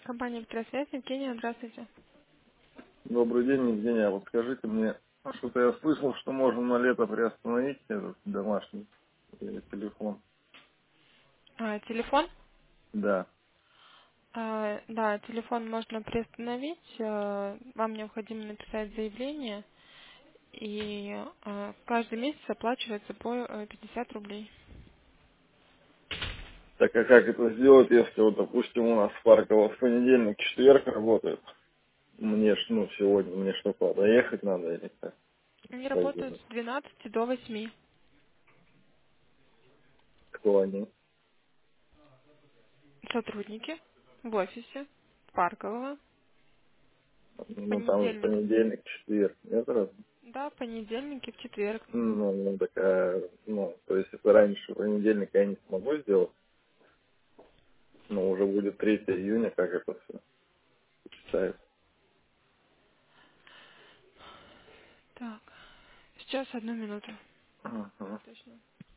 Компания «Электросвязь», Евгения, здравствуйте. Добрый день, Евгения. Вот скажите мне, что-то я слышал, что можно на лето приостановить этот домашний телефон. Телефон? Да. Да, телефон можно приостановить. Вам необходимо написать заявление, и каждый месяц оплачивается по 50 рублей. Так а как это сделать, если вот, допустим, у нас в Парково в понедельник, четверг работает? Мне ж, ну, сегодня, мне что, куда ехать надо или как? Они Как работают сделать? с 12 до 8. Кто они? Сотрудники в офисе Паркового. В Ну, там же понедельник. понедельник, четверг. Нет, раз? Да, в понедельник и в четверг. Ну, такая, ну, то есть это раньше понедельника я не смогу сделать, но уже будет 3 июня, как это все считается. Так, сейчас одну минуту. Ага. Точно.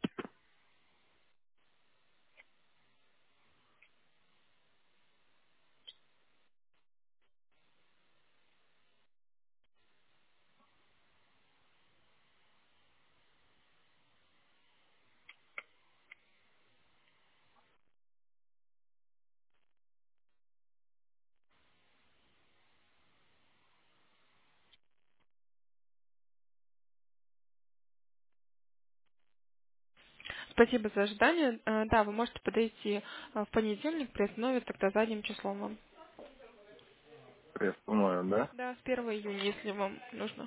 Спасибо за ожидание. Да, вы можете подойти в понедельник, приостановят тогда задним числом вам. Приостановят, да? Да, с 1 июня, если вам нужно.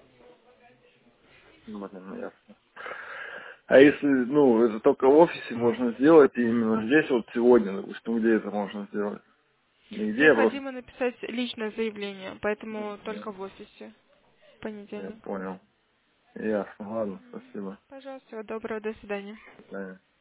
Блин, ясно. А если, ну, это только в офисе можно сделать, и именно здесь вот сегодня, допустим, где это можно сделать? Нигде, я просто... Необходимо написать личное заявление, поэтому Я только в офисе в я понедельник. понял. Ясно, ладно, спасибо. Пожалуйста, всего доброго, до свидания. До свидания.